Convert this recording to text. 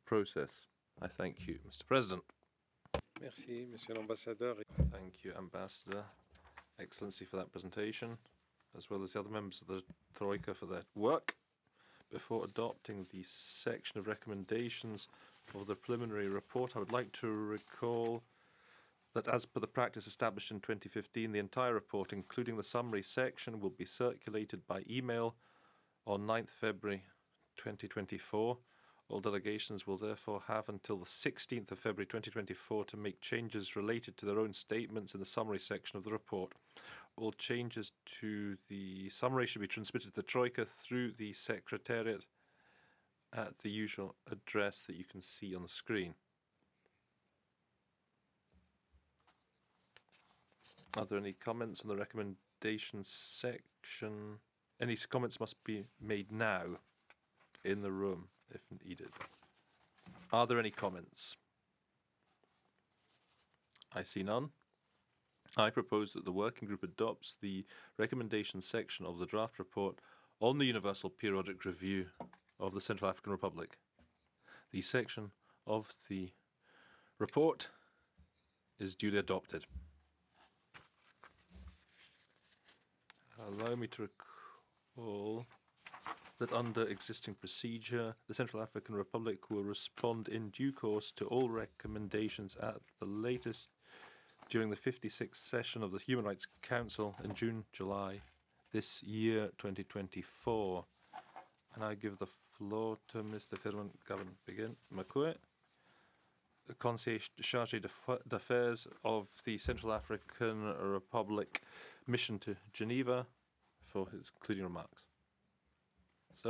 process. I thank you, Mr. President. Merci, Monsieur l'Ambassadeur. Thank you, Ambassador, Excellency, for that presentation, as well as the other members of the Troika for their work. Before adopting the section of recommendations of the preliminary report, I would like to recall that as per the practice established in 2015, the entire report, including the summary section, will be circulated by email on 9th February 2024. All delegations will therefore have until the 16th of February 2024 to make changes related to their own statements in the summary section of the report. All changes to the summary should be transmitted to the Troika through the Secretariat at the usual address that you can see on the screen. Are there any comments on the recommendations section? Any comments must be made now in the room if needed. Are there any comments? I see none. I propose that the working group adopts the recommendations section of the draft report on the Universal Periodic Review of the Central African Republic. The section of the report is duly adopted. Allow me to recall that under existing procedure, the Central African Republic will respond in due course to all recommendations at the latest during the 56th session of the Human Rights Council in June-July this year, 2024. And I give the floor to Mr. Firmin Gabin-Makoe, the Conseiller Chargé d'Affaires of the Central African Republic Mission to Geneva, for his concluding remarks.